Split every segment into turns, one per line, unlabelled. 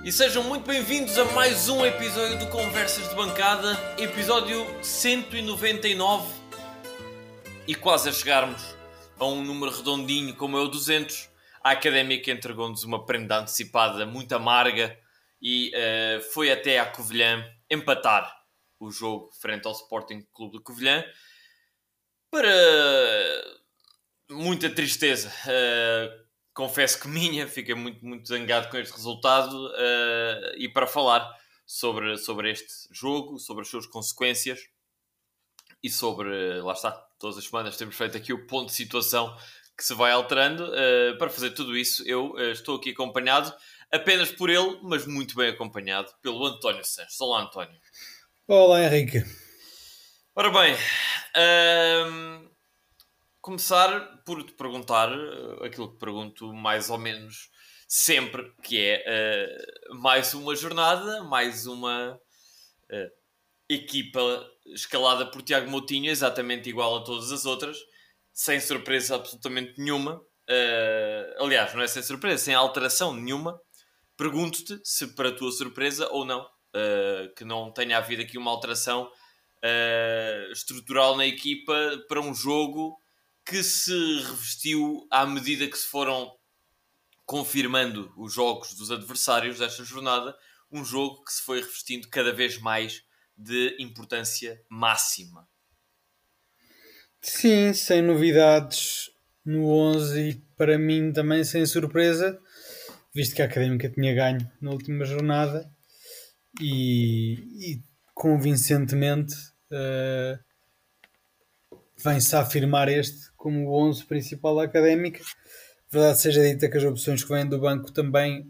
E sejam muito bem-vindos a mais um episódio do Conversas de Bancada, episódio 199. E quase a chegarmos a um número redondinho como é o 200, a Académica entregou-nos uma prenda antecipada muito amarga e foi até à Covilhã empatar o jogo frente ao Sporting Clube de Covilhã. Para muita tristeza, confesso que fiquei muito zangado com este resultado, e para falar sobre este jogo, sobre as suas consequências e sobre, lá está, todas as semanas temos feito aqui o ponto de situação que se vai alterando. Para fazer tudo isso, eu estou aqui acompanhado apenas por ele, mas muito bem acompanhado pelo António Sanches. Olá, António.
Olá, Henrique.
Ora bem, começar por te perguntar aquilo que pergunto mais ou menos sempre, que é mais uma jornada, mais uma equipa escalada por Tiago Moutinho, exatamente igual a todas as outras, sem surpresa absolutamente nenhuma. Aliás, não é sem surpresa, sem alteração nenhuma. Pergunto-te se para a tua surpresa ou não, que não tenha havido aqui uma alteração estrutural na equipa para um jogo que se revestiu à medida que se foram confirmando os jogos dos adversários desta jornada, um jogo que se foi revestindo cada vez mais de importância máxima.
Sim, sem novidades no 11 e para mim também sem surpresa, visto que a Académica tinha ganho na última jornada e convincentemente vem-se a afirmar este como o 11 principal da Académica. Verdade seja dita que as opções que vêm do banco também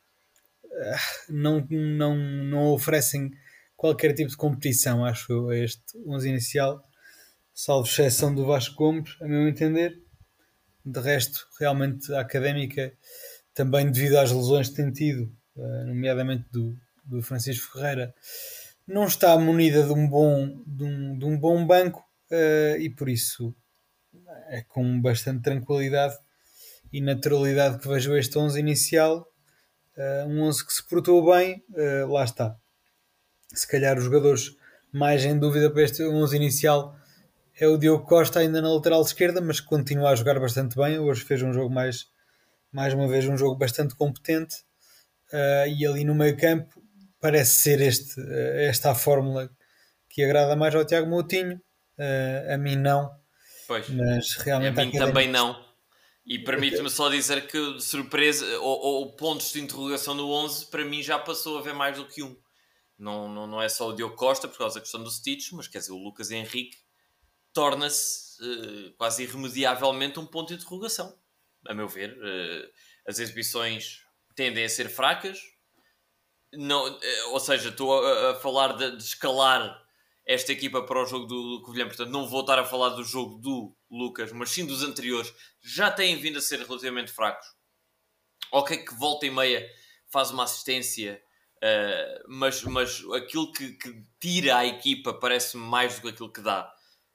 não oferecem qualquer tipo de competição, acho eu, a este 11 inicial, salvo exceção do Vasco Gomes, a meu entender. De resto, realmente a Académica, também devido às lesões que tem tido, nomeadamente do Francisco Ferreira, não está munida de um bom banco, e por isso é com bastante tranquilidade e naturalidade que vejo este 11 inicial. Um 11 que se portou bem, lá está. Se calhar os jogadores mais em dúvida para este 11 inicial é o Diogo Costa, ainda na lateral esquerda, mas continua a jogar bastante bem. Hoje fez um jogo mais uma vez um jogo bastante competente, e ali no meio campo parece ser esta a fórmula que agrada mais ao Tiago Moutinho. A mim não,
Pois,
mas realmente
a mim também não. E permite-me só dizer que surpresa ou pontos de interrogação no 11 para mim já passou a haver mais do que um. Não é só o Diogo Costa por causa da questão do Stitch, mas quer dizer, o Lucas Henrique torna-se quase irremediavelmente um ponto de interrogação. A meu ver, as exibições tendem a ser fracas. Não, ou seja, estou a falar de escalar esta equipa para o jogo do Covilhã, portanto não vou estar a falar do jogo do Lucas, mas sim dos anteriores, já têm vindo a ser relativamente fracos. Ok que volta e meia faz uma assistência, mas aquilo que tira a equipa parece-me mais do que aquilo que dá.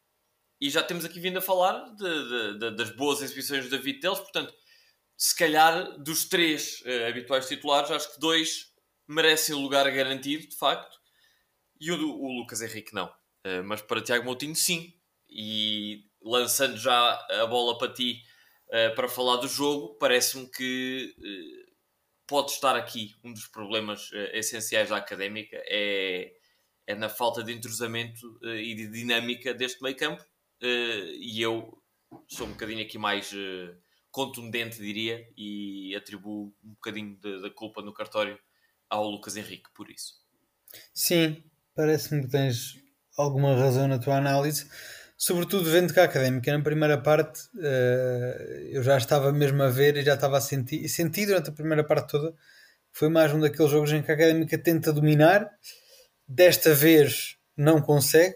E já temos aqui vindo a falar das boas exibições do David Teles, portanto, se calhar dos três habituais titulares, acho que dois merecem o lugar garantido, de facto, e o Lucas Henrique não. Mas para Tiago Moutinho, sim. E lançando já a bola para ti, para falar do jogo, parece-me que pode estar aqui um dos problemas essenciais da Académica, é na falta de entrosamento e de dinâmica deste meio campo, e eu sou um bocadinho aqui mais contundente, diria, e atribuo um bocadinho da culpa no cartório ao Lucas Henrique por isso.
Sim, parece-me que tens alguma razão na tua análise, sobretudo vendo que a Académica na primeira parte, eu já estava mesmo a ver e já estava a sentir durante a primeira parte toda. Foi mais um daqueles jogos em que a Académica tenta dominar, desta vez não consegue,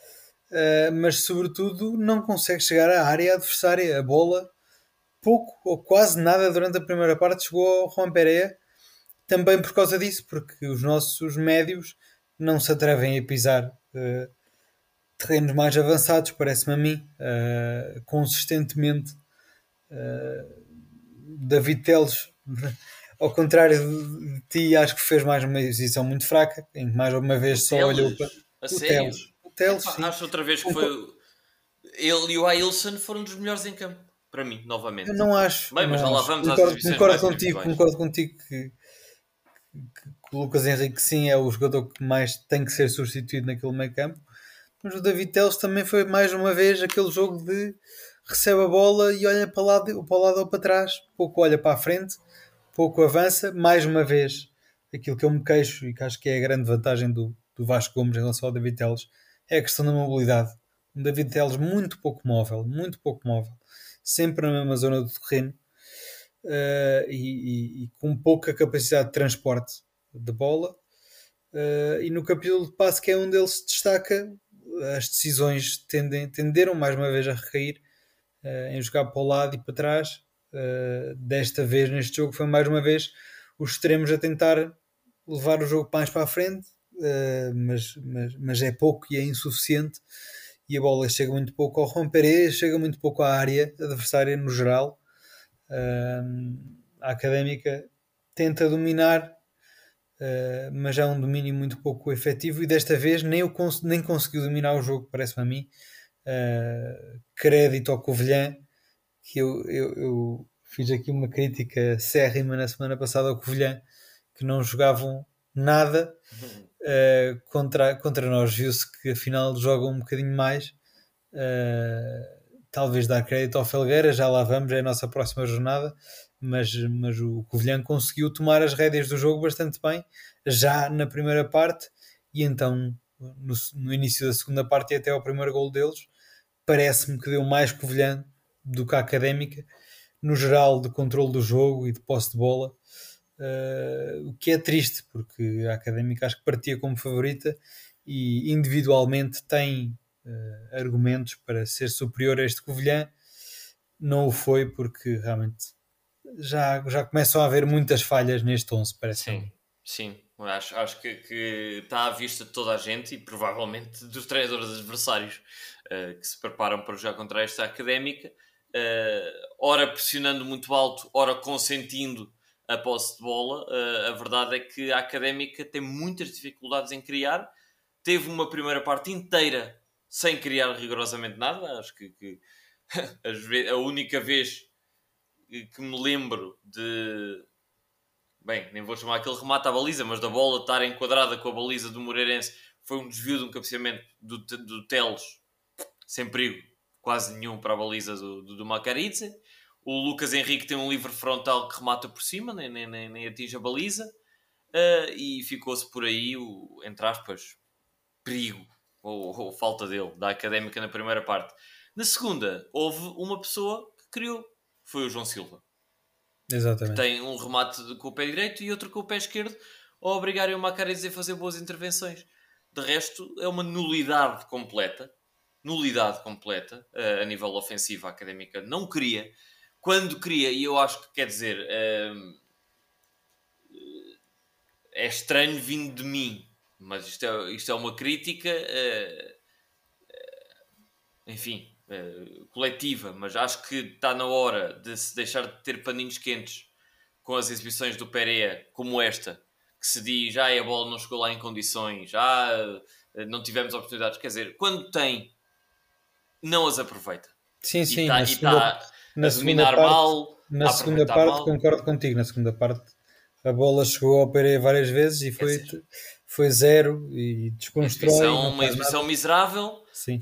mas sobretudo não consegue chegar à área adversária. A bola pouco ou quase nada durante a primeira parte chegou ao Juan Pereira, também por causa disso, porque os nossos médios não se atrevem a pisar terrenos mais avançados, parece-me a mim, consistentemente. David Teles, ao contrário de ti, acho que fez mais uma exibição muito fraca, em que mais uma vez só olhou para
A
o
sério?
Teles. O Teles,
Epá,
sim.
acho outra vez que foi... Ele e o Ailson foram dos melhores em campo. Para mim,
Eu
novamente.
não acho.
Bem,
Eu
mas já
não
lá
acho.
vamos às exibições mais individuais.
Concordo contigo que o Lucas Henrique sim é o jogador que mais tem que ser substituído naquele meio campo. Mas o David Teles também foi mais uma vez aquele jogo de recebe a bola e olha para o lado ou para trás, pouco olha para a frente, pouco avança, mais uma vez aquilo que eu me queixo e que acho que é a grande vantagem do Vasco Gomes em relação ao David Teles é a questão da mobilidade. Um David Teles muito pouco móvel, sempre na mesma zona do terreno, e com pouca capacidade de transporte de bola. E no capítulo de passe, que é onde ele se destaca, as decisões tenderam mais uma vez a recair em jogar para o lado e para trás. Desta vez, neste jogo, foi mais uma vez os extremos a tentar levar o jogo mais para a frente, mas é pouco e é insuficiente. E a bola chega muito pouco ao romper, chega muito pouco à área adversária no geral. A Académica tenta dominar, mas é um domínio muito pouco efetivo e desta vez nem conseguiu dominar o jogo, parece-me a mim. Crédito ao Covilhã, que eu fiz aqui uma crítica acérrima na semana passada ao Covilhã, que não jogavam nada contra nós. Viu-se que afinal jogam um bocadinho mais. Talvez dar crédito ao Felgueira, já lá vamos, é a nossa próxima jornada, mas o Covilhã conseguiu tomar as rédeas do jogo bastante bem, já na primeira parte, e então no início da segunda parte e até ao primeiro gol deles, parece-me que deu mais Covilhã do que a Académica, no geral de controle do jogo e de posse de bola, o que é triste, porque a Académica acho que partia como favorita e individualmente tem argumentos para ser superior a este Covilhã. Não o foi porque realmente já começam a haver muitas falhas neste 11, parece-me.
Sim. Acho que está à vista de toda a gente e provavelmente dos treinadores adversários que se preparam para jogar contra esta Académica, ora pressionando muito alto, ora consentindo a posse de bola. A verdade é que a Académica tem muitas dificuldades em criar. Teve uma primeira parte inteira sem criar rigorosamente nada. Acho que a única vez que me lembro de... Bem, nem vou chamar aquele remate à baliza, mas da bola estar enquadrada com a baliza do Moreirense, foi um desvio de um cabeceamento do Teles, sem perigo quase nenhum para a baliza do Macaridze. O Lucas Henrique tem um livre frontal que remata por cima, nem atinge a baliza. E ficou-se por aí entre aspas, perigo ou falta dele, da Académica na primeira parte. Na segunda, houve uma pessoa que criou, foi o João Silva.
Exatamente.
Que tem um remate com o pé direito e outro com o pé esquerdo, a obrigarem o Macaridze a fazer boas intervenções. De resto, é uma nulidade completa. A nível ofensivo. A Académica não queria. Quando queria, e eu acho que, quer dizer, é estranho vindo de mim, mas isto é uma crítica, enfim, coletiva, mas acho que está na hora de se deixar de ter paninhos quentes com as exibições do Pereira, como esta, que se diz, a bola não chegou lá em condições, não tivemos oportunidades. Quer dizer, quando tem, não as aproveita.
Sim,
E está
na
a
segunda
dominar
parte,
mal,
na
a
segunda
aproveitar
parte
mal.
concordo contigo. Na segunda parte a bola chegou ao Pereira várias vezes e
Quer dizer,
foi zero e desconstrói, não
uma
faz
exibição
nada.
miserável.
Sim.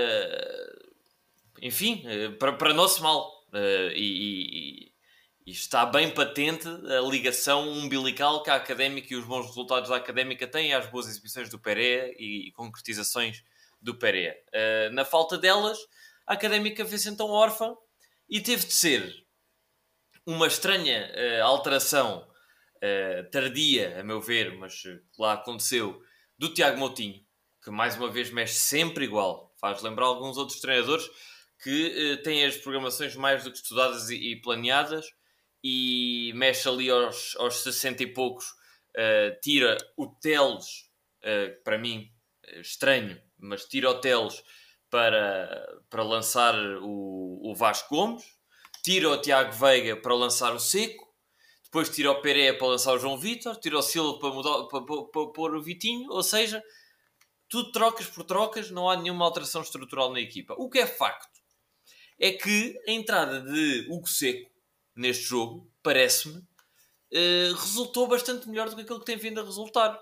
Enfim, para nosso mal. E está bem patente a ligação umbilical que a Académica e os bons resultados da Académica têm às boas exibições do Pereira e concretizações do Pereira. Na falta delas, a Académica fez então órfã e teve de ser uma estranha alteração tardia, a meu ver, mas lá aconteceu, do Tiago Moutinho, que mais uma vez mexe sempre igual. Faz lembrar alguns outros treinadores que têm as programações mais do que estudadas e planeadas e mexe ali aos 60 e poucos, tira o Teles, para mim, estranho, mas tira o Teles para lançar o Vasco Gomes, tira o Tiago Veiga para lançar o Seco. depois tira o Pereira para lançar o João Vitor, tira o Silva para pôr o Vitinho, ou seja, tudo trocas por trocas, não há nenhuma alteração estrutural na equipa. O que é facto é que a entrada de Hugo Seco neste jogo, parece-me, resultou bastante melhor do que aquilo que tem vindo a resultar,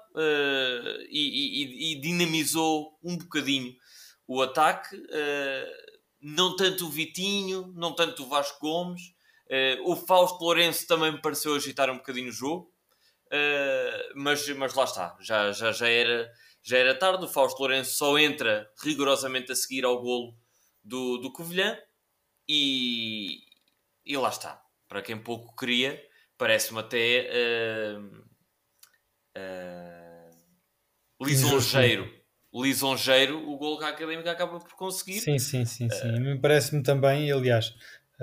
e dinamizou um bocadinho o ataque, não tanto o Vitinho, não tanto o Vasco Gomes, o Fausto Lourenço também me pareceu agitar um bocadinho o jogo, mas lá está, já era tarde. O Fausto Lourenço só entra rigorosamente a seguir ao golo do Covilhã, e lá está, para quem pouco queria, parece-me até lisonjeiro o golo que a Académica acaba por conseguir.
Sim. Me parece-me também, aliás,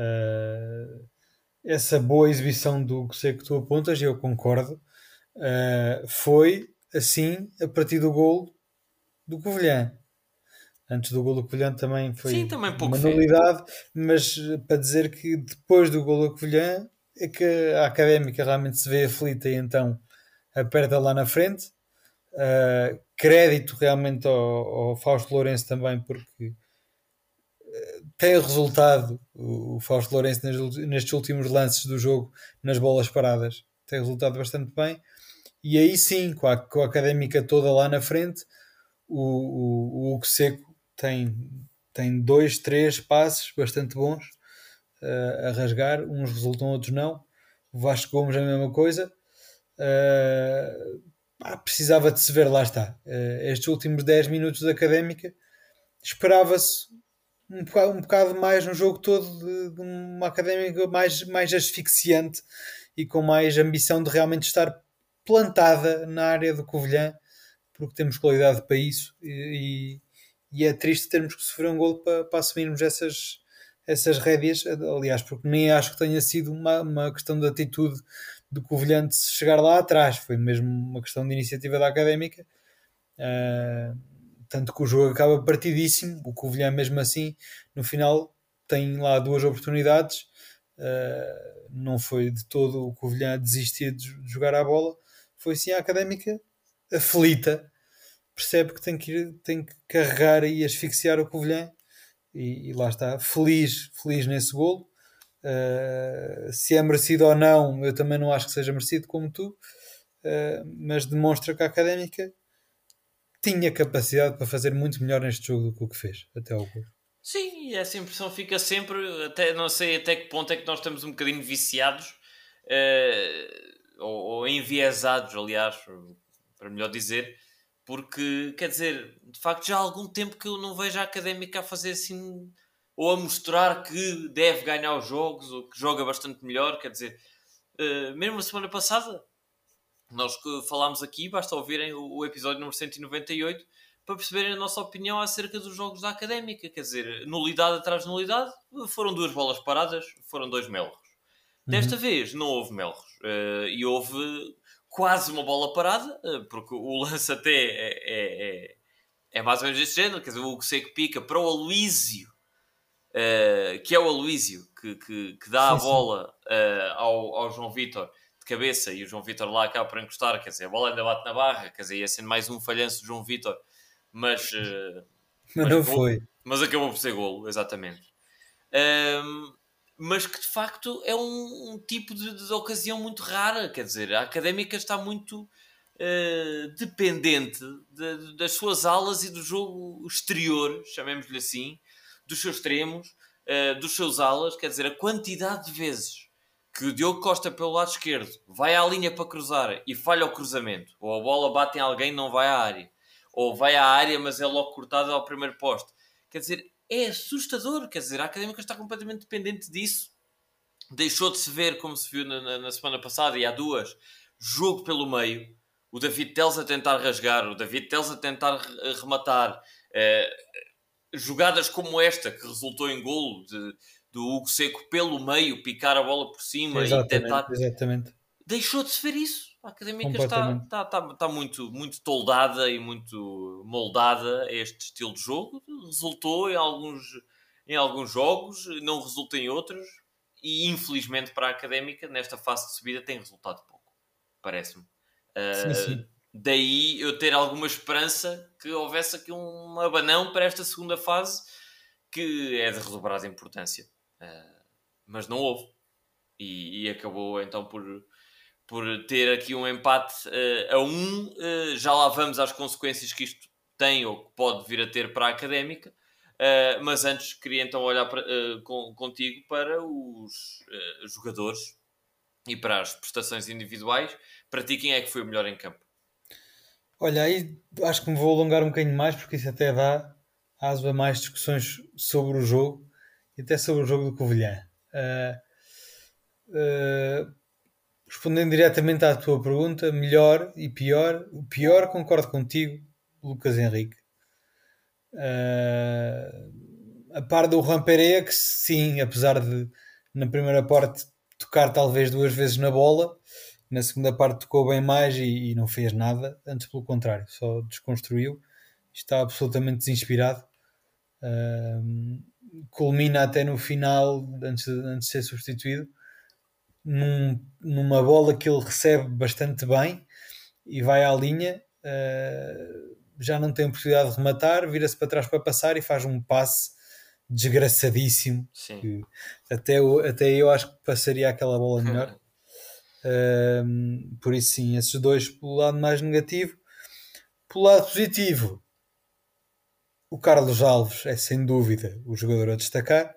essa boa exibição do que sei que tu apontas, e eu concordo, foi assim a partir do golo do Covilhã. Antes do golo do Covilhã também foi
Sim, também pouco
uma nulidade, mas para dizer que depois do golo do Covilhã é que a Académica realmente se vê aflita e então aperta lá na frente. Crédito realmente ao Fausto Lourenço também, porque tem resultado o Fausto Lourenço nestes últimos lances do jogo, nas bolas paradas, tem resultado bastante bem. E aí sim, com a Académica toda lá na frente, o Hugo Seco tem 2, 3 passes bastante bons a rasgar, uns resultam, outros não. O Vasco Gomes é a mesma coisa. Precisava de se ver, lá está. Estes últimos 10 minutos da Académica, esperava-se um bocado mais no jogo todo de uma Académica mais asfixiante e com mais ambição de realmente estar plantada na área do Covilhã, porque temos qualidade para isso, e é triste termos que sofrer um golo para assumirmos essas rédeas. Aliás, porque nem acho que tenha sido uma questão de atitude do Covilhã de chegar lá atrás, foi mesmo uma questão de iniciativa da Académica, tanto que o jogo acaba partidíssimo. O Covilhã mesmo assim no final tem lá 2 oportunidades, não foi de todo o Covilhã a desistir de jogar a bola, foi sim a Académica aflita, percebe que tem que carregar e asfixiar o Covilhã, e lá está, feliz nesse golo. Se é merecido ou não, eu também não acho que seja merecido como tu, mas demonstra que a Académica tinha capacidade para fazer muito melhor neste jogo do que o que fez até ao gol.
Sim, e essa impressão fica sempre, até não sei até que ponto é que nós estamos um bocadinho viciados, ou enviesados, aliás, para melhor dizer, porque, quer dizer, de facto já há algum tempo que eu não vejo a Académica a fazer assim, ou a mostrar que deve ganhar os jogos, ou que joga bastante melhor. Quer dizer, mesmo a semana passada, nós que falámos aqui, basta ouvirem o episódio número 198 para perceberem a nossa opinião acerca dos jogos da Académica. Quer dizer, nulidade atrás de nulidade, foram 2 bolas paradas, foram 2 melros. Desta vez não houve melros, e houve quase uma bola parada, porque o lance até é mais ou menos deste género. Quer dizer, o Hugo Seco pica para o Aloísio, que é o Aloísio que dá a bola ao João Vitor de cabeça, e o João Vitor lá acaba por encostar. Quer dizer, a bola ainda bate na barra, quer dizer, ia sendo mais um falhanço do João Vitor, mas
não foi.
Mas acabou por ser golo, exatamente. Mas que de facto é um tipo de ocasião muito rara. Quer dizer, a Académica está muito dependente das suas alas e do jogo exterior, chamemos-lhe assim, dos seus extremos, dos seus alas. Quer dizer, a quantidade de vezes que o Diogo Costa pelo lado esquerdo vai à linha para cruzar e falha o cruzamento, ou a bola bate em alguém e não vai à área, ou vai à área mas é logo cortada ao primeiro poste. Quer dizer, é assustador. Quer dizer, a Académica está completamente dependente disso. Deixou de se ver, como se viu na semana passada e há 2, jogo pelo meio, o David Teles a tentar rasgar, o David Teles a tentar rematar, jogadas como esta que resultou em golo do Hugo Seco pelo meio, picar a bola por cima e tentar.
Exatamente.
Deixou de se ver isso. A Académica está muito, muito toldada e muito moldada a este estilo de jogo. Resultou em alguns jogos, não resulta em outros. e infelizmente para a Académica, nesta fase de subida, tem resultado pouco, parece-me.
Sim.
Daí eu ter alguma esperança que houvesse aqui um abanão para esta segunda fase, que é de redobrada importância. Mas não houve. E acabou então por ter aqui um empate a 1. Já lá vamos às consequências que isto tem ou que pode vir a ter para a Académica. Mas antes queria então olhar contigo para os jogadores e para as prestações individuais. Para ti, quem é que foi o melhor em campo?
Olha, aí acho que me vou alongar um bocadinho mais, porque isso até dá aso a mais discussões sobre o jogo e até sobre o jogo do Covilhã. Uh, Respondendo diretamente à tua pergunta, melhor e pior. O pior, concordo contigo, Lucas Henrique. A par do Juan Pereira, que sim, apesar de na primeira parte tocar talvez 2 vezes na bola, na segunda parte tocou bem mais e não fez nada, antes pelo contrário, só desconstruiu, está absolutamente desinspirado. Culmina até no final, antes de ser substituído, numa bola que ele recebe bastante bem e vai à linha, já não tem oportunidade de rematar, vira-se para trás para passar e faz um passe desgraçadíssimo.
Sim.
Até eu acho que passaria aquela bola melhor. Por isso sim, esses dois pelo lado mais negativo. Pelo lado positivo, o Carlos Alves é sem dúvida o jogador a destacar.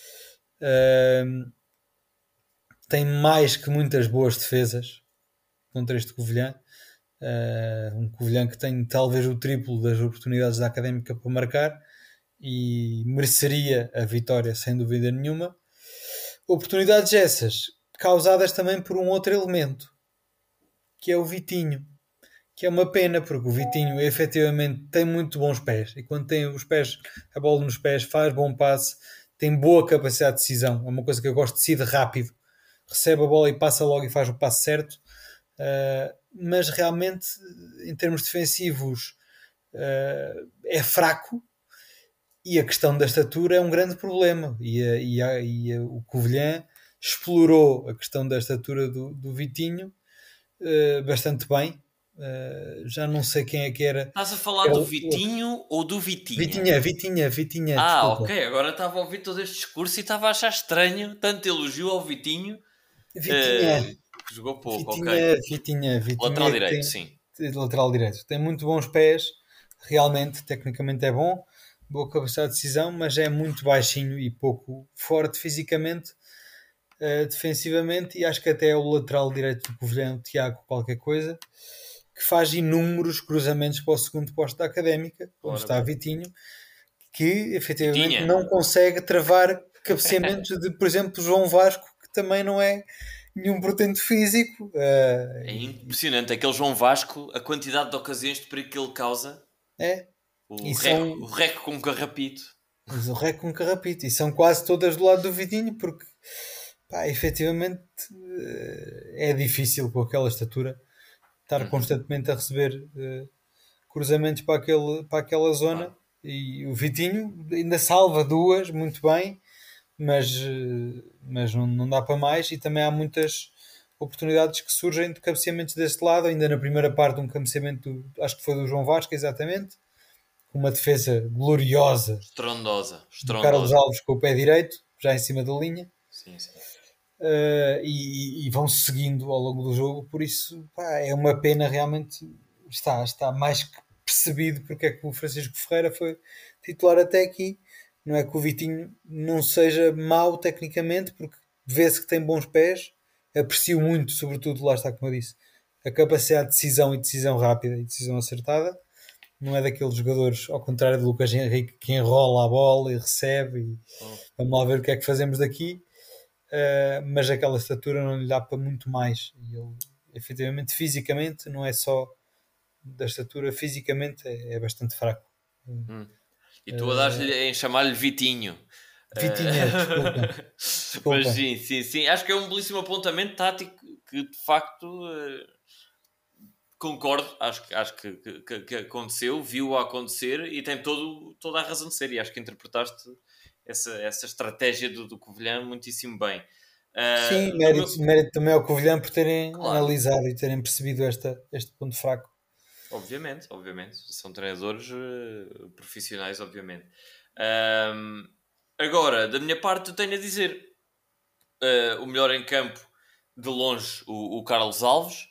Tem mais que muitas boas defesas contra este Covilhã. Um Covilhã que tem talvez o triplo das oportunidades da Académica para marcar e mereceria a vitória sem dúvida nenhuma. Oportunidades essas causadas também por um outro elemento, que é o Vitinho, que é uma pena, porque o Vitinho efetivamente tem muito bons pés, e quando tem os pés, a bola nos pés, faz bom passe, tem boa capacidade de decisão, é uma coisa que eu gosto, decide rápido, recebe a bola e passa logo e faz o passe certo. Mas realmente em termos defensivos é fraco, e a questão da estatura é um grande problema, e o Covilhã explorou a questão da estatura do Vitinho bastante bem. Já não sei quem é que era.
Estás a falar do Vitinho ou do Vitinha?
Vitinha,
Ok.
desculpa.
Agora estava a ouvir todo este discurso e estava a achar estranho tanto elogio ao Vitinho,
Vitinha,
que jogou pouco, ok.
Vitinha
Lateral
que
direito,
tem
sim.
lateral direito. Tem muito bons pés, realmente, tecnicamente é bom, boa capacidade de decisão, mas é muito baixinho e pouco forte fisicamente, defensivamente, e acho que até é o lateral direito do Covilhã, o Tiago qualquer coisa, que faz inúmeros cruzamentos para o segundo posto da Académica, onde está Vitinho, que efetivamente
Vitinha.
não consegue travar cabeceamentos de, por exemplo, João Vasco, que também não é nenhum portento físico.
É impressionante. Aquele João Vasco, a quantidade de ocasiões de perigo que ele causa.
É.
O
E
rec,
são
o rec com um carrapito.
o rec com carrapito, e são quase todas do lado do Vitinho, porque pá, efetivamente é difícil com aquela estatura estar constantemente a receber cruzamentos para aquela zona.
Claro.
E o Vitinho ainda salva duas muito bem, mas não dá para mais, e também há muitas oportunidades que surgem de cabeceamentos deste lado. Ainda na primeira parte, um cabeceamento, acho que foi do João Vasco, exatamente, com uma defesa gloriosa
Estrondosa.
do Carlos
Estrondosa.
Alves com o pé direito, já em cima da linha.
Sim, sim.
E vão seguindo ao longo do jogo, por isso pá, é uma pena realmente. Está mais que percebido porque é que o Francisco Ferreira foi titular até aqui. Não é que o Vitinho não seja mau tecnicamente, porque vê-se que tem bons pés. Aprecio muito, sobretudo, lá está como eu disse, a capacidade de decisão, e decisão rápida e decisão acertada. Não é daqueles jogadores, ao contrário de Lucas Henrique, que enrola a bola e recebe e vamos lá ver o que é que fazemos daqui. Mas aquela estatura não lhe dá para muito mais, e ele efetivamente fisicamente, não é só da estatura, fisicamente é bastante fraco.
E tu a dar-lhe em chamar-lhe Vitinho.
Vitinha, desculpa.
Mas sim. Acho que é um belíssimo apontamento tático que de facto concordo. Acho que aconteceu, viu-o acontecer e tem toda a razão de ser. E acho que interpretaste essa estratégia do Covilhã muitíssimo bem.
Sim,
Do meu...
mérito também ao Covilhã por terem
Claro,
analisado e terem percebido este ponto fraco.
obviamente, obviamente. São treinadores profissionais, obviamente. Ahm, Agora, da minha parte, eu tenho a dizer o melhor em campo, de longe, o Carlos Alves.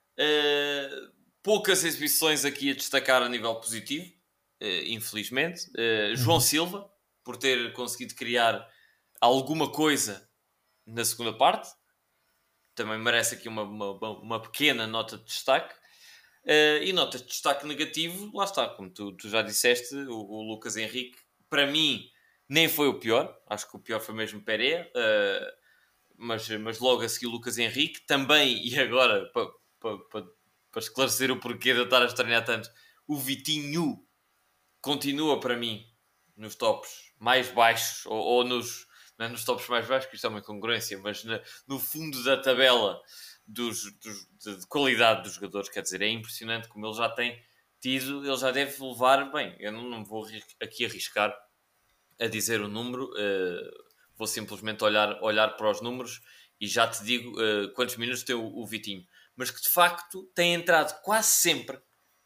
Poucas exibições aqui a destacar a nível positivo, infelizmente. João
Uhum.
Silva, por ter conseguido criar alguma coisa na segunda parte, também merece aqui uma pequena nota de destaque. E nota de destaque negativo, lá está, como tu já disseste, o Lucas Henrique, para mim, nem foi o pior. Acho que o pior foi mesmo Pereira. Mas logo a seguir o Lucas Henrique também, e agora para esclarecer o porquê de eu estar a estranhar tanto, o Vitinho continua para mim nos tops mais baixos, ou nos, não é nos tops mais baixos, que isto é uma incongruência, mas no fundo da tabela de qualidade dos jogadores. Quer dizer, é impressionante como ele já tem tido, ele já deve levar, bem, eu não vou aqui arriscar a dizer o número, vou simplesmente olhar para os números e já te digo quantos minutos tem o Vitinho. Mas que de facto tem entrado quase sempre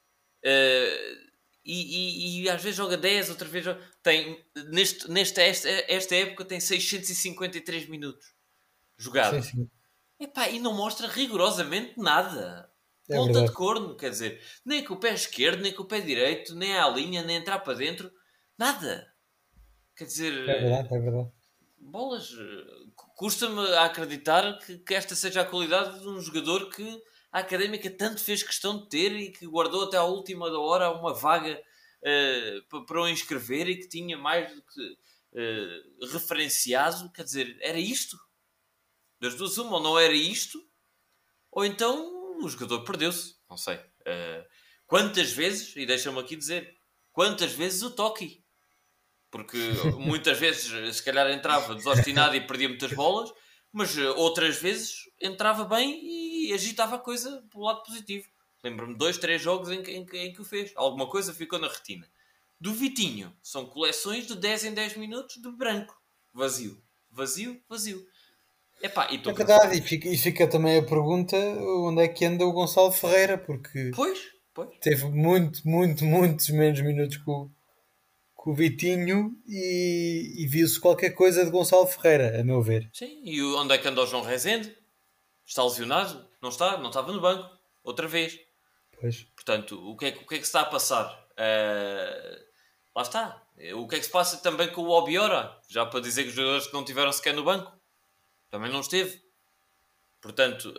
e às vezes joga 10, outra vez tem esta época tem 653 minutos
Sim,
jogado.
sim,
Epá, e não mostra rigorosamente nada.
é
Ponta de
verdade.
corno, quer dizer, nem com o pé esquerdo, nem com o pé direito, nem à linha, nem entrar para dentro, nada. Quer dizer,
É verdade, é verdade.
bolas, custa-me a acreditar que esta seja a qualidade de um jogador que a Académica tanto fez questão de ter e que guardou até à última da hora uma vaga para o inscrever e que tinha mais do que referenciado. Quer dizer, era isto? Das duas uma, ou não era isto, ou então o jogador perdeu-se. Não sei. Quantas vezes, e deixa-me aqui dizer, quantas vezes o Toki? Porque muitas vezes se calhar entrava desostinado e perdia muitas bolas, mas outras vezes entrava bem e agitava a coisa pelo lado positivo. Lembro-me de 2, 3 jogos em que o fez. Alguma coisa ficou na retina. Do Vitinho, são coleções de 10 em 10 minutos de branco. Vazio. Vazio, vazio. Epá, e
É
estou cansado.
verdade, e fica também a pergunta onde é que anda o Gonçalo Ferreira, porque
Pois, pois.
teve muitos menos minutos com o Vitinho e viu-se qualquer coisa de Gonçalo Ferreira, a meu ver.
Sim, e onde é que anda o João Rezende? Está lesionado? Não está? Não estava no banco. Outra vez.
Pois.
Portanto, o que é que se está a passar? Lá está. O que é que se passa também com o Obiora? Já para dizer que os jogadores que não tiveram sequer no banco. Também não esteve. Portanto,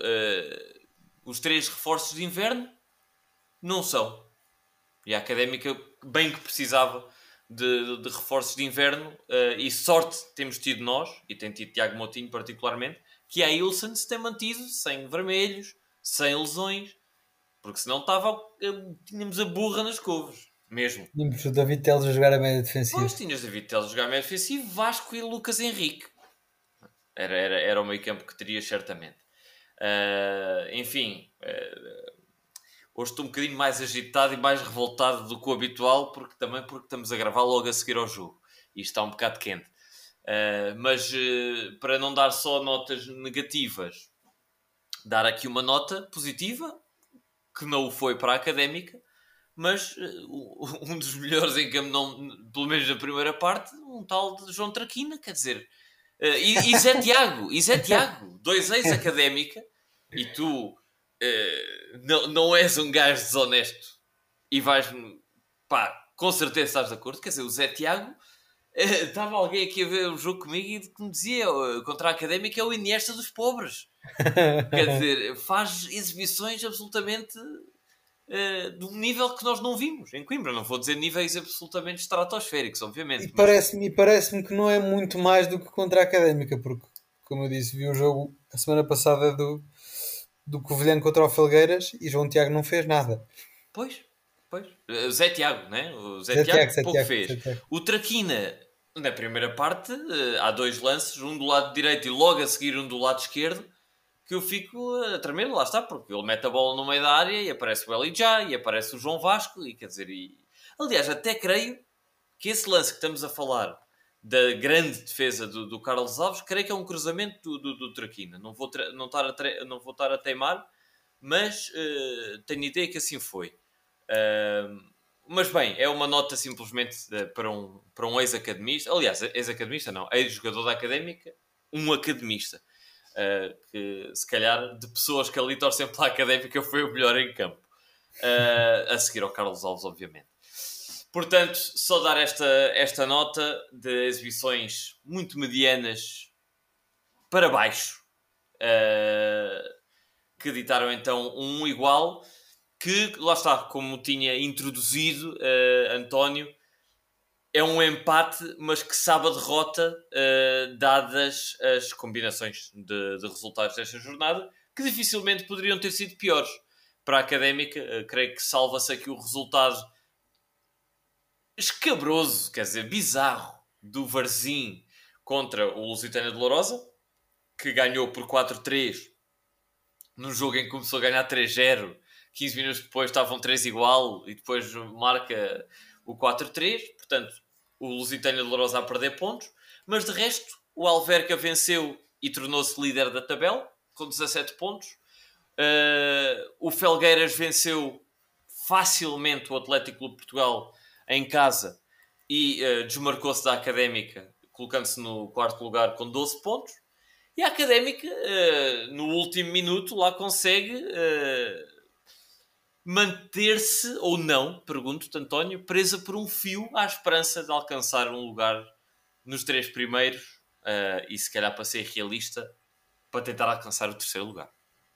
os 3 reforços de inverno não são. E a Académica bem que precisava de reforços de inverno e sorte temos tido nós, e tem tido Tiago Moutinho particularmente, que a Ilson se tem mantido sem vermelhos, sem lesões, porque senão tínhamos a burra nas couves, mesmo.
Tínhamos o David Teles a jogar a média
Pois
defensiva.
tinhas David Teles jogar meio defensivo, Vasco e Lucas Henrique. Era o meio campo que terias certamente. Enfim, hoje estou um bocadinho mais agitado e mais revoltado do que o habitual, porque estamos a gravar logo a seguir ao jogo. E está um bocado quente. Mas para não dar só notas negativas, dar aqui uma nota positiva, que não o foi para a Académica, mas um dos melhores em campo, pelo menos na primeira parte, um tal de João Traquina, quer dizer, e Zé Tiago, 2 ex-Académica, e tu não és um gajo desonesto e vais-me, pá, com certeza estás de acordo, quer dizer, o Zé Tiago, estava alguém aqui a ver o jogo comigo e que me dizia, contra a Académica é o Iniesta dos pobres. Quer dizer, faz exibições absolutamente de um nível que nós não vimos em Coimbra. Não vou dizer níveis absolutamente estratosféricos,
E
obviamente, mas
parece-me que não é muito mais do que contra a Académica, porque, como eu disse, vi o jogo a semana passada do Covilhã contra o Felgueiras e João Tiago não fez nada.
pois, pois. O Zé Tiago, né? O Zé
Zé Tiago,
Tiago
Zé
pouco
Tiago,
fez.
Zé Tiago.
O Traquina, na primeira parte, há 2 lances, um do lado direito e logo a seguir um do lado esquerdo, que eu fico a tremer, lá está, porque ele mete a bola no meio da área e aparece o Elijah e aparece o João Vasco, e quer dizer, aliás, até creio que esse lance que estamos a falar da grande defesa do Carlos Alves, creio que é um cruzamento do Traquina. Não vou estar a teimar, mas tenho ideia que assim foi. Mas bem, é uma nota simplesmente para um ex-academista. Aliás, ex-academista não, ex-jogador da Académica, um academista. Que se calhar de pessoas que ali torcem pela Académica foi o melhor em campo. A seguir ao Carlos Alves, obviamente. Portanto, só dar esta nota de exibições muito medianas para baixo, que ditaram então um igual, que lá está, como tinha introduzido António, é um empate, mas que sabe a derrota, dadas as combinações de resultados desta jornada, que dificilmente poderiam ter sido piores. Para a Académica, creio que salva-se aqui o resultado escabroso, quer dizer, bizarro, do Varzim contra o Lusitânia de Lourosa, que ganhou por 4-3 num jogo em que começou a ganhar 3-0, 15 minutos depois estavam 3 igual e depois marca o 4-3, portanto o Lusitânia de Lourosa a perder pontos, mas de resto o Alverca venceu e tornou-se líder da tabela com 17 pontos. O Felgueiras venceu facilmente o Atlético Clube de Portugal em casa e desmarcou-se da Académica, colocando-se no quarto lugar com 12 pontos. E a Académica, no último minuto, lá consegue manter-se, ou não, pergunto-te, António, presa por um fio à esperança de alcançar um lugar nos 3 primeiros e, se calhar, para ser realista, para tentar alcançar o 3º lugar.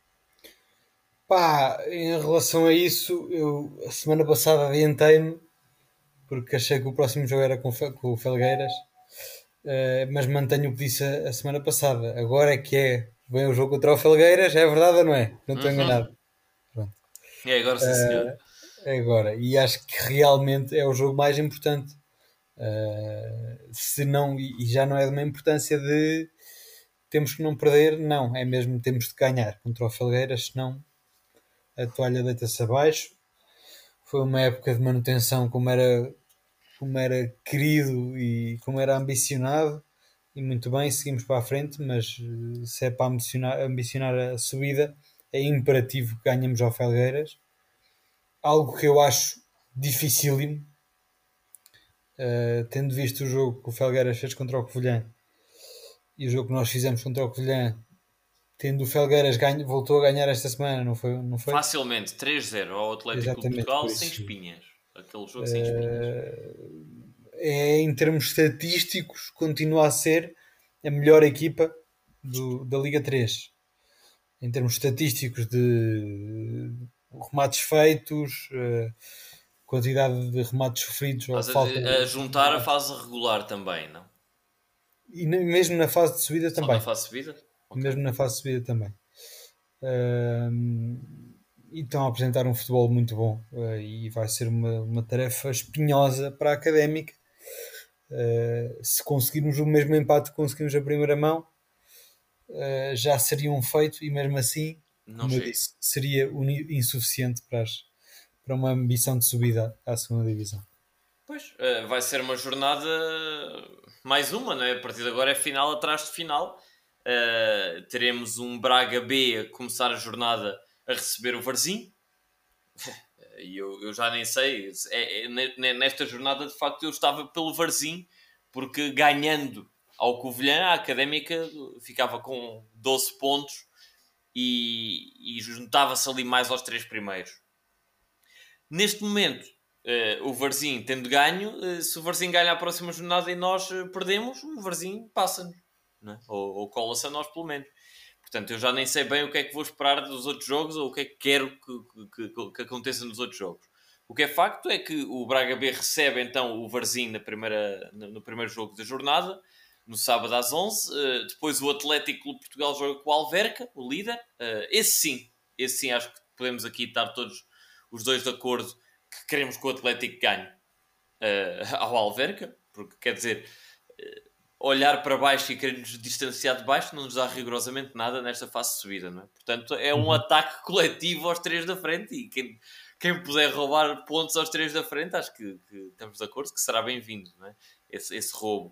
Pá, em relação a isso, eu a semana passada adiantei-me porque achei que o próximo jogo era com o Felgueiras, mas mantenho o que disse a semana passada. Agora é que vem o jogo contra o Felgueiras, é verdade ou não é? Não estou enganado. Pronto.
É agora, sim, senhor.
É agora, e acho que realmente é o jogo mais importante. Se não, e já não é de uma importância de temos que não perder, não, é mesmo temos de ganhar contra o Felgueiras, senão a toalha deita-se abaixo. Foi uma época de manutenção como era querido e como era ambicionado, e muito bem, seguimos para a frente, mas se é para ambicionar a subida, é imperativo que ganhemos ao Felgueiras, algo que eu acho dificílimo, tendo visto o jogo que o Felgueiras fez contra o Covilhã e o jogo que nós fizemos contra o Covilhã, tendo o Felgueiras voltou a ganhar esta semana, não foi?
Facilmente, 3-0 ao Atlético de Portugal, sem espinhas. Aquele jogo sem espinhas.
Em termos estatísticos, continua a ser a melhor equipa da Liga 3. Em termos estatísticos de remates feitos, quantidade de remates sofridos, ou falta
a juntar a fase regular também, não?
E mesmo na fase de subida
Só
também.
na fase de subida? Okay.
Mesmo na fase de subida também. E estão a apresentar um futebol muito bom, e vai ser uma tarefa espinhosa para a Académica. Se conseguirmos o mesmo empate que conseguimos a primeira mão, já seria um feito, e mesmo assim,
não
como eu disse, seria insuficiente para uma ambição de subida à segunda divisão.
Pois, vai ser uma jornada, mais uma, não é? A partir de agora é final atrás de final. Teremos um Braga B a começar a jornada a receber o Varzim. E eu já nem sei, nesta jornada de facto eu estava pelo Varzim, porque ganhando ao Covilhã, a Académica ficava com 12 pontos e juntava-se ali mais aos 3 primeiros. Neste momento, o Varzim tendo ganho, se o Varzim ganha a próxima jornada e nós perdemos, o Varzim passa-nos, não é? ou cola-se a nós pelo menos. Portanto, eu já nem sei bem o que é que vou esperar dos outros jogos ou o que é que quero que aconteça nos outros jogos. O que é facto é que o Braga B recebe então o Varzim no primeiro jogo da jornada, no sábado às 11. Depois o Atlético Clube de Portugal joga com o Alverca, o líder. Esse sim acho que podemos aqui estar todos os dois de acordo que queremos que o Atlético ganhe ao Alverca, porque quer dizer, olhar para baixo e querer nos distanciar de baixo não nos dá rigorosamente nada nesta fase de subida, não é? Portanto, é um ataque coletivo aos 3 da frente, e quem puder roubar pontos aos 3 da frente, acho que estamos de acordo que será bem-vindo, não é? Esse roubo.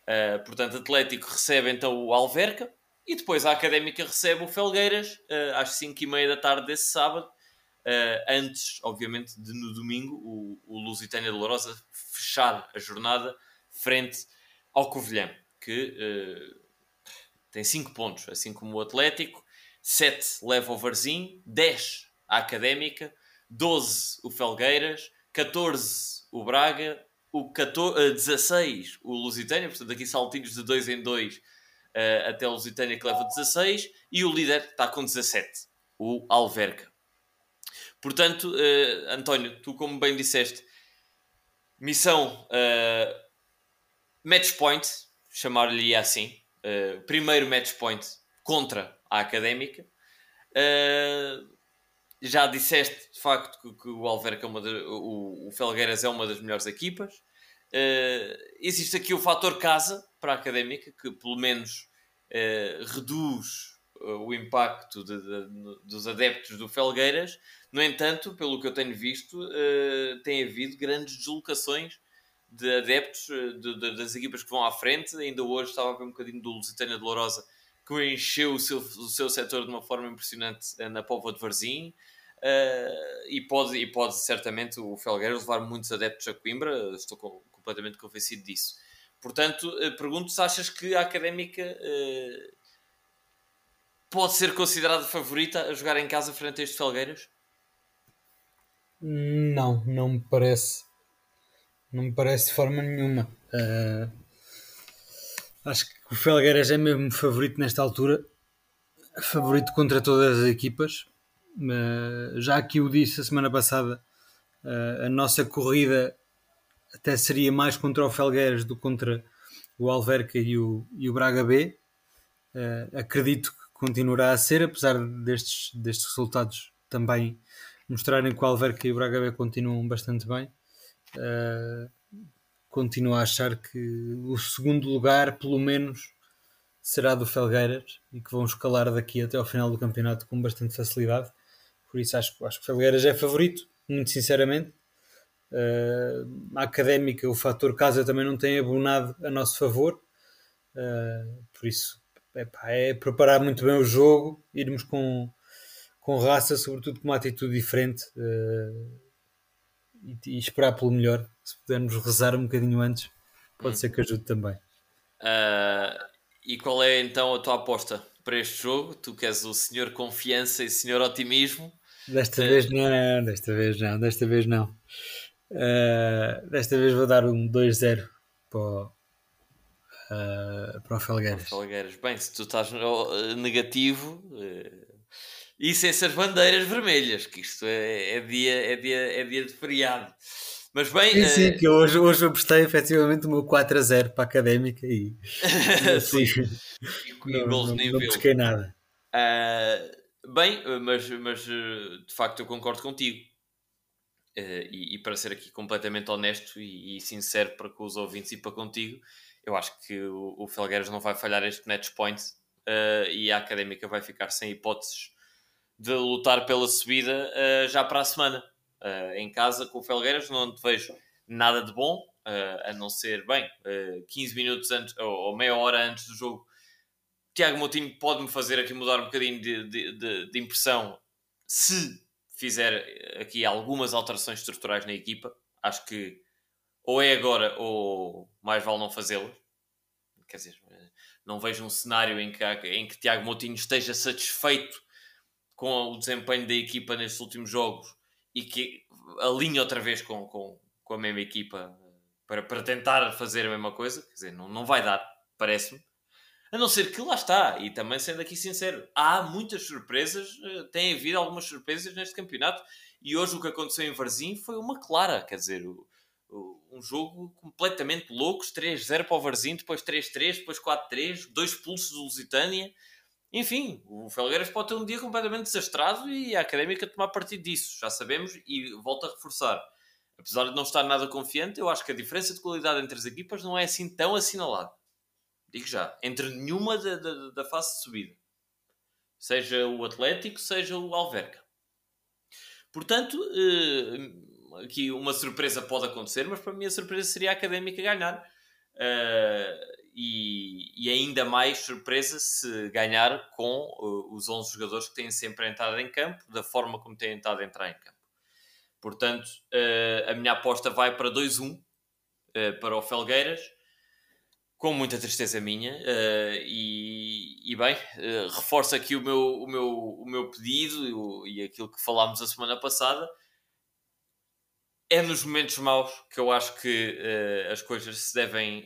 Portanto, Atlético recebe então o Alverca e depois a Académica recebe o Felgueiras às 5h30 da tarde desse sábado. Antes, obviamente, de no domingo o Lusitânia de Lourosa fechar a jornada frente ao Covilhã, que tem 5 pontos, assim como o Atlético. 7 leva o Varzim, 10 a Académica, 12 o Felgueiras, 14 o Braga, 16 o Lusitânia, portanto aqui saltinhos de 2 em 2 até o Lusitânia que leva 16, e o líder está com 17, o Alverca. Portanto, António, tu como bem disseste, missão match point, chamar-lhe assim, primeiro match point contra a Académica. Já disseste de facto que o Alverca o Felgueiras é uma das melhores equipas. Existe aqui o fator casa para a Académica, que pelo menos reduz o impacto dos adeptos do Felgueiras. No entanto, pelo que eu tenho visto, tem havido grandes deslocações de adeptos das equipas que vão à frente. Ainda hoje estava a ver um bocadinho do Lusitânia de Lourosa, que encheu o seu setor de uma forma impressionante na Póvoa de Varzim. E pode certamente o Felgueiras levar muitos adeptos a Coimbra. Estou completamente convencido disso. Portanto, pergunto se achas que a Académica pode ser considerada favorita a jogar em casa frente a este Felgueiras?
Não me parece. Não me parece de forma nenhuma. Acho que o Felgueiras é mesmo favorito nesta altura. Favorito contra todas as equipas. Já aqui o disse a semana passada, a nossa corrida até seria mais contra o Felgueiras do que contra o Alverca e o Braga B. Acredito que continuará a ser, apesar destes resultados também mostrarem que o Alverca e o Braga B continuam bastante bem. Continuo a achar que o segundo lugar, pelo menos, será do Felgueiras e que vão escalar daqui até ao final do campeonato com bastante facilidade. Por isso acho que o Felgueiras é favorito, muito sinceramente. A Académica, o fator casa também não tem abonado a nosso favor. Por isso é preparar muito bem o jogo, irmos com raça, sobretudo com uma atitude diferente, e esperar pelo melhor. Se pudermos rezar um bocadinho antes, pode ser que ajude também.
E qual é então a tua aposta para este jogo? Tu que és o senhor confiança e senhor otimismo.
Desta vez não. Desta vez vou dar um 2-0 para o Felgueiras.
Bem, se tu estás negativo, e sem ser bandeiras vermelhas, que isto é dia de feriado. Mas bem,
sim, que hoje apostei efetivamente o meu 4-0 para a Académica e assim, não busquei nada.
Bem, mas de facto eu concordo contigo. E para ser aqui completamente honesto e sincero para com os ouvintes e para contigo, eu acho que o Felgueiras não vai falhar este match point, e a Académica vai ficar sem hipóteses de lutar pela subida já para a semana. Em casa com o Felgueiras não te vejo nada de bom, a não ser, 15 minutos antes ou meia hora antes do jogo. Tiago Moutinho pode-me fazer aqui mudar um bocadinho de impressão se fizer aqui algumas alterações estruturais na equipa. Acho que ou é agora ou mais vale não fazê-las. Quer dizer, não vejo um cenário em que Tiago Moutinho esteja satisfeito com o desempenho da equipa nestes últimos jogos e que alinhe outra vez com a mesma equipa para tentar fazer a mesma coisa. Quer dizer, não vai dar, parece-me. A não ser que lá está, e também sendo aqui sincero, há muitas surpresas, tem havido algumas surpresas neste campeonato, e hoje o que aconteceu em Varzim foi uma clara, quer dizer, um jogo completamente louco, 3-0 para o Varzim, depois 3-3, depois 4-3, 2 expulsos do Lusitânia. Enfim, o Felgueiras pode ter um dia completamente desastrado e a Académica tomar partido disso, já sabemos, e volto a reforçar. Apesar de não estar nada confiante, eu acho que a diferença de qualidade entre as equipas não é assim tão assinalada. Digo já, entre nenhuma da fase de subida. Seja o Atlético, seja o Alverca. Portanto, aqui uma surpresa pode acontecer, mas para mim a surpresa seria a Académica ganhar. e ainda mais surpresa se ganhar com os 11 jogadores que têm sempre entrado em campo, da forma como têm estado a entrar em campo. Portanto, a minha aposta vai para 2-1 para o Felgueiras, com muita tristeza minha, e bem, reforço aqui o meu pedido e aquilo que falámos a semana passada. É nos momentos maus que eu acho que as coisas se devem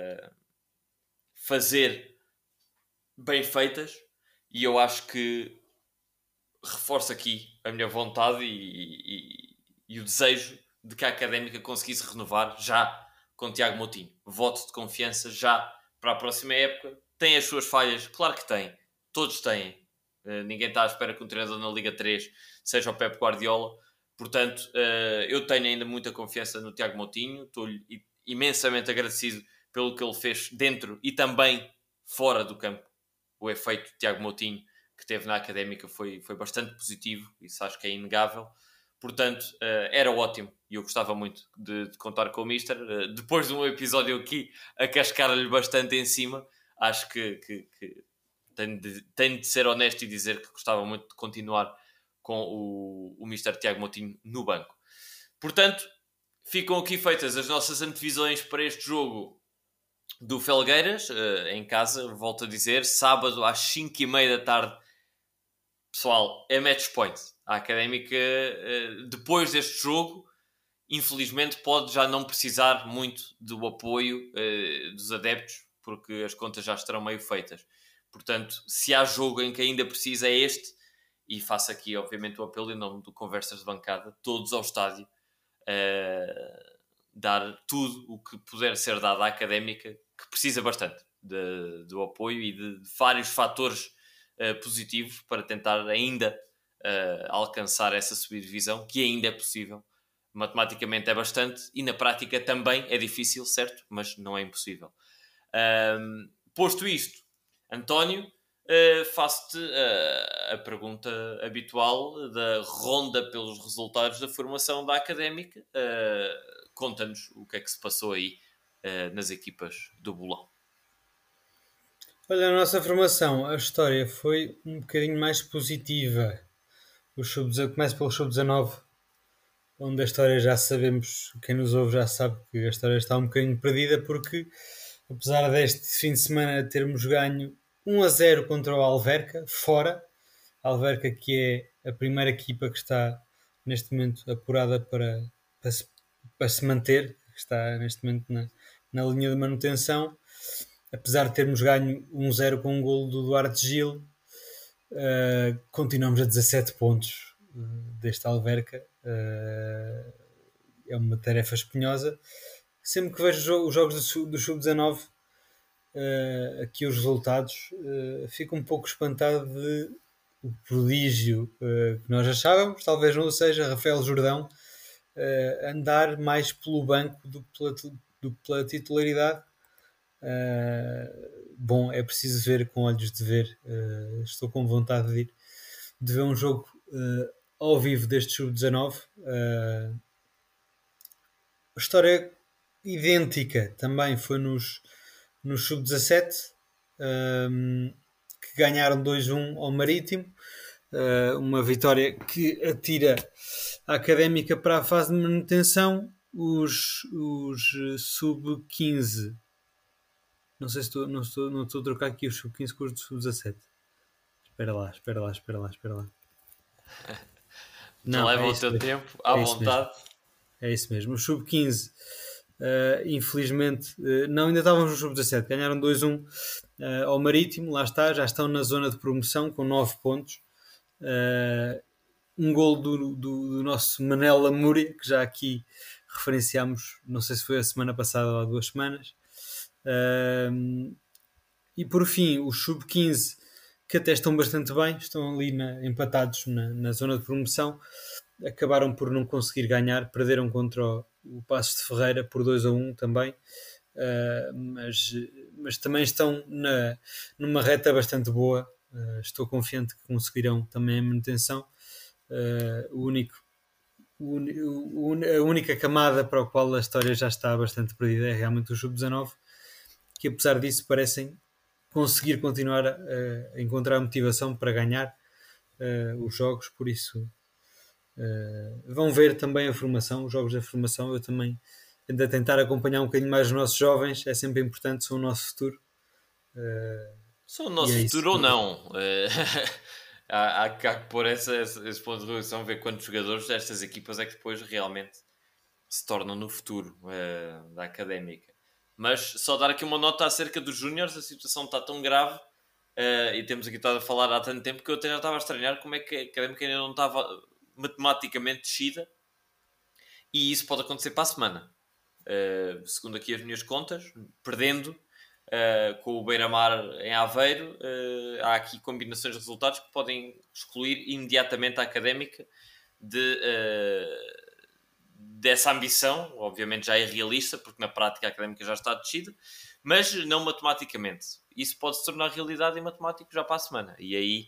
fazer bem feitas, e eu acho que reforço aqui a minha vontade e o desejo de que a Académica conseguisse renovar já com Tiago Moutinho. Voto de confiança já para a próxima época. Tem as suas falhas, claro que tem, todos têm. Ninguém está à espera que um treinador na Liga 3 seja o Pep Guardiola. Portanto, eu tenho ainda muita confiança no Tiago Moutinho. Estou-lhe imensamente agradecido pelo que ele fez dentro e também fora do campo. O efeito de Tiago Moutinho que teve na Académica foi bastante positivo, isso acho que é inegável. Portanto, era ótimo e eu gostava muito de contar com o Mister. Depois de um episódio aqui a cascar-lhe bastante em cima, acho que tenho de ser honesto e dizer que gostava muito de continuar com o Mister Tiago Moutinho no banco. Portanto, ficam aqui feitas as nossas antevisões para este jogo do Felgueiras, em casa, volto a dizer, sábado às 5h30 da tarde. Pessoal, é match point. A Académica, depois deste jogo, infelizmente pode já não precisar muito do apoio dos adeptos, porque as contas já estarão meio feitas. Portanto, se há jogo em que ainda precisa é este, e faço aqui, obviamente, o apelo em nome do Conversas de Bancada, todos ao estádio, dar tudo o que puder ser dado à Académica, que precisa bastante do apoio e de vários fatores positivos para tentar ainda alcançar essa subdivisão, que ainda é possível. Matematicamente é bastante e na prática também é difícil, certo? Mas não é impossível. Posto isto, António, faço-te a pergunta habitual da ronda pelos resultados da formação da Académica. Conta-nos o que é que se passou aí nas equipas do Bolão.
Olha, a nossa formação, a história foi um bocadinho mais positiva. Começo pelo Sub-19, onde a história já sabemos, quem nos ouve já sabe que a história está um bocadinho perdida, porque apesar deste fim de semana termos ganho 1-0 contra o Alverca, fora, Alverca que é a primeira equipa que está neste momento apurada para se manter, que está neste momento na linha de manutenção. Apesar de termos ganho 1-0 com um golo do Duarte Gil, continuamos a 17 pontos deste Alverca. É uma tarefa espinhosa. Sempre que vejo os jogos do Sub-19, aqui os resultados, fico um pouco espantado de o prodígio que nós achávamos, talvez não seja, Rafael Jordão, andar mais pelo banco do que pela titularidade. Bom, é preciso ver com olhos de ver. Estou com vontade de ver um jogo ao vivo deste Sub-19. A história idêntica também foi nos Sub-17, que ganharam 2-1 ao Marítimo. Uma vitória que atira a Académica para a fase de manutenção. Os Sub-15, não sei se não estou a trocar aqui os Sub-15 com os Sub-17. Espera lá.
Não leva o teu tempo, à vontade.
É isso mesmo. Os Sub-15, infelizmente, ainda estávamos no Sub-17. Ganharam 2-1 ao Marítimo. Lá está, já estão na zona de promoção com 9 pontos. Um gol do nosso Manel Lamúria, que já aqui referenciámos, não sei se foi a semana passada ou há 2 semanas. E por fim, os Sub-15, que até estão bastante bem, estão ali empatados na zona de promoção, acabaram por não conseguir ganhar, perderam contra o Passos de Ferreira por 2-1 também, mas também estão numa reta bastante boa. Estou confiante que conseguirão também a manutenção. A única camada para a qual a história já está bastante perdida é realmente o Sub-19. que apesar disso parecem conseguir continuar a encontrar motivação para ganhar os jogos, por isso vão ver também a formação, os jogos da formação. Eu também ando a tentar acompanhar um bocadinho mais os nossos jovens, é sempre importante, são o nosso futuro.
São o nosso futuro ou não? Há que pôr esse ponto de relação, ver quantos jogadores destas equipas é que depois realmente se tornam no futuro da Académica. Mas só dar aqui uma nota acerca dos Júniores, a situação está tão grave e temos aqui estado a falar há tanto tempo que eu até já estava a estranhar como é que a Académica ainda não estava matematicamente descida, e isso pode acontecer para a semana. Segundo aqui as minhas contas, perdendo com o Beira-Mar em Aveiro, há aqui combinações de resultados que podem excluir imediatamente a Académica dessa ambição. Obviamente já é realista, porque na prática a Académica já está descida, mas não matematicamente. Isso pode se tornar realidade em matemático já para a semana. E aí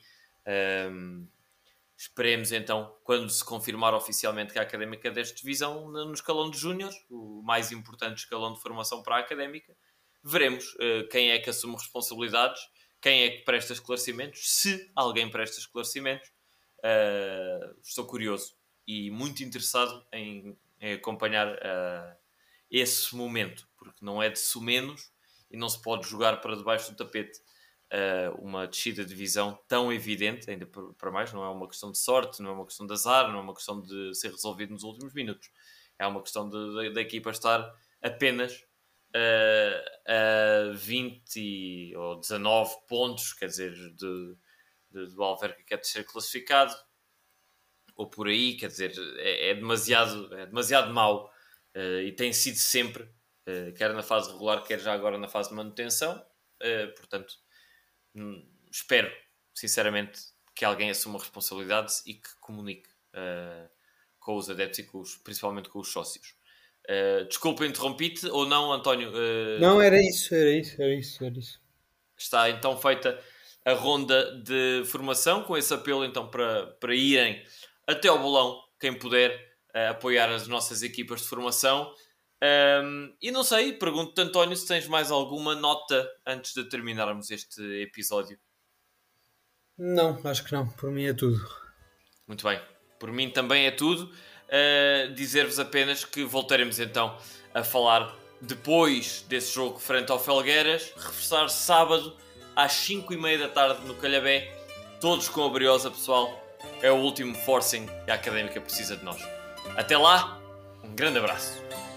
esperemos então, quando se confirmar oficialmente que a Académica desta divisão no escalão de júniores, o mais importante escalão de formação para a Académica, veremos quem é que assume responsabilidades, quem é que presta esclarecimentos, se alguém presta esclarecimentos. Estou curioso e muito interessado em acompanhar esse momento, porque não é de sumenos e não se pode jogar para debaixo do tapete uma descida de divisão tão evidente, ainda para mais, não é uma questão de sorte, não é uma questão de azar, não é uma questão de ser resolvido nos últimos minutos, é uma questão da equipa estar apenas a 20 ou 19 pontos, quer dizer, do Alverca, que é terceiro classificado, ou por aí, quer dizer, é demasiado mau, e tem sido sempre, quer na fase regular, quer já agora na fase de manutenção. Portanto, espero, sinceramente, que alguém assuma responsabilidades e que comunique com os adeptos e principalmente com os sócios. Desculpa, interrompi-te ou não, António?
Não, era isso.
Está então feita a ronda de formação, com esse apelo então para irem até ao bolão, quem puder apoiar as nossas equipas de formação. E não sei, pergunto-te, António, se tens mais alguma nota antes de terminarmos este episódio.
Não, acho que não, por mim é tudo.
Muito bem, por mim também é tudo. Dizer-vos apenas que voltaremos então a falar depois desse jogo frente ao Felgueiras, reforçar sábado às 5h30 da tarde no Calhabé, todos com a Briosa, pessoal. É o último forcing que a Académica precisa de nós. Até lá, um grande abraço.